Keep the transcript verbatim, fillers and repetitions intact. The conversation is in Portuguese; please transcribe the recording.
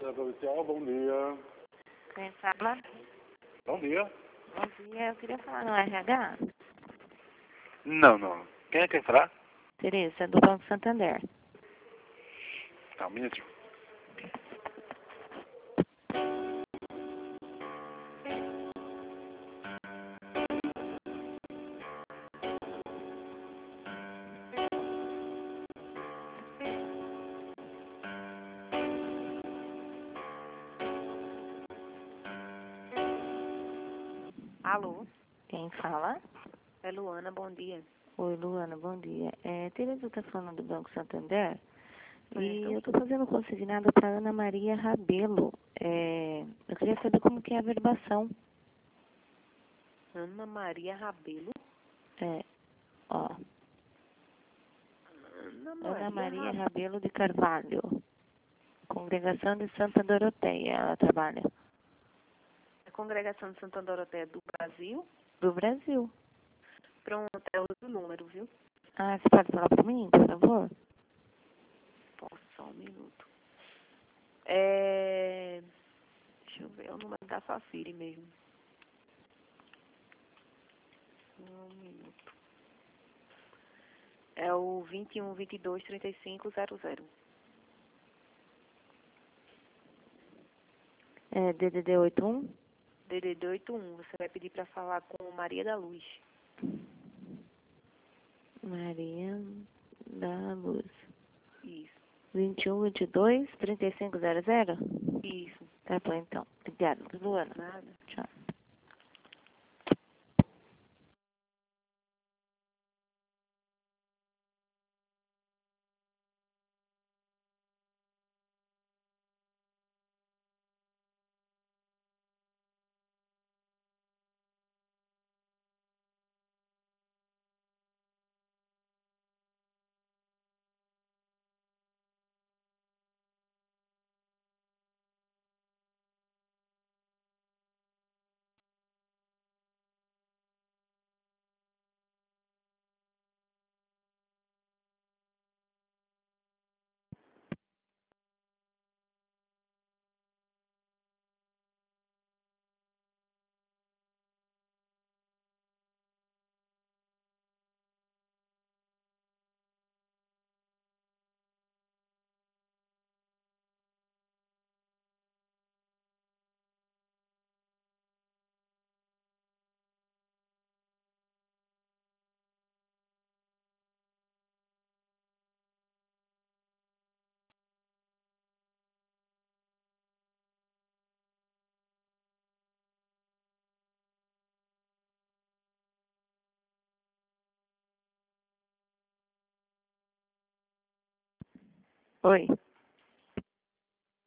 Policial, bom dia. Quem fala? Bom dia. Bom dia, eu queria falar no R H. Não, não. Quem é que quer falar? Tereza, do Banco Santander. Tá, um minutinho. Alô, Quem fala? é Luana, bom dia. Oi, Luana, bom dia. É, Tereza está falando do Banco Santander. E Certo. eu estou fazendo consignado para Ana Maria Rabelo. É, eu queria saber como que é a averbação. Ana Maria Rabelo. É, ó, Ana Maria, Ana Maria Rabelo. Rabelo de Carvalho. Congregação de Santa Doroteia, ela trabalha. A Congregação de Santa Doroteia do Brasil. Do Brasil. Pronto, é outro número, viu? Ah, você pode falar para mim, por favor? Posso, só um minuto. É... Deixa eu ver, é o número da Safiri mesmo. Um minuto. É o vinte e um, vinte e dois, trinta e cinco, zero zero. É D D D oito um? D D D oito um. Você vai pedir para falar com Maria da Luz. Maria da Luz. Isso, vinte e um, vinte e dois, trinta e cinco, zero zero? isso. Tá bom, então. Obrigada, Luana. Nada. Tchau. Oi.